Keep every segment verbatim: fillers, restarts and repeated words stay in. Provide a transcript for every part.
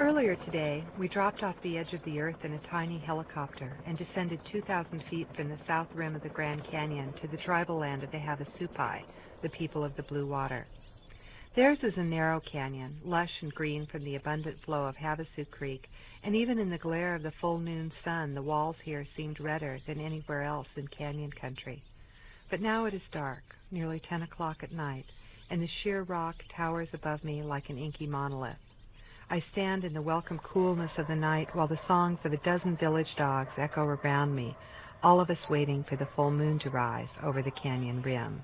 Earlier today, we dropped off the edge of the Earth in a tiny helicopter and descended two thousand feet from the south rim of the Grand Canyon to the tribal land of the Havasupai, the people of the blue water. Theirs is a narrow canyon, lush and green from the abundant flow of Havasu Creek, and even in the glare of the full noon sun, the walls here seemed redder than anywhere else in canyon country. But now it is dark, nearly ten o'clock at night, and the sheer rock towers above me like an inky monolith. I stand in the welcome coolness of the night while the songs of a dozen village dogs echo around me, all of us waiting for the full moon to rise over the canyon rim.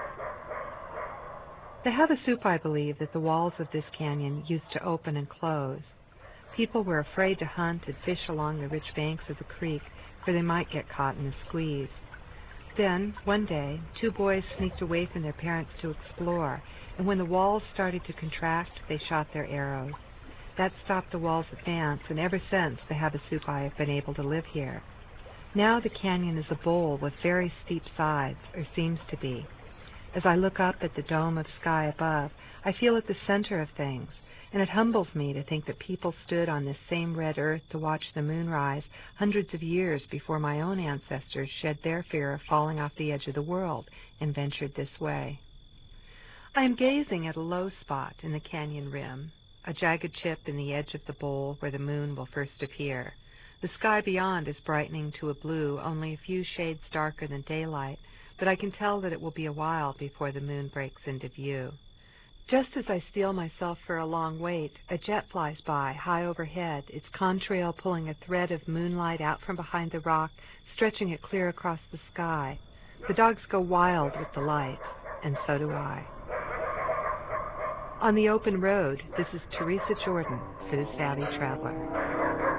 The Havasupai believe that the walls of this canyon used to open and close. People were afraid to hunt and fish along the rich banks of the creek, for they might get caught in the squeeze. Then, one day, two boys sneaked away from their parents to explore, and when the walls started to contract, they shot their arrows. That stopped the wall's advance, and ever since the Havasupai have been able to live here. Now the canyon is a bowl with very steep sides, or seems to be. As I look up at the dome of sky above, I feel at the center of things, and it humbles me to think that people stood on this same red earth to watch the moon rise hundreds of years before my own ancestors shed their fear of falling off the edge of the world and ventured this way. I am gazing at a low spot in the canyon rim, a jagged chip in the edge of the bowl where the moon will first appear. The sky beyond is brightening to a blue only a few shades darker than daylight, but I can tell that it will be a while before the moon breaks into view. Just as I steel myself for a long wait, a jet flies by high overhead, its contrail pulling a thread of moonlight out from behind the rock, stretching it clear across the sky. The dogs go wild with the light, and so do I. On the open road, this is Teresa Jordan for The Savvy Traveler.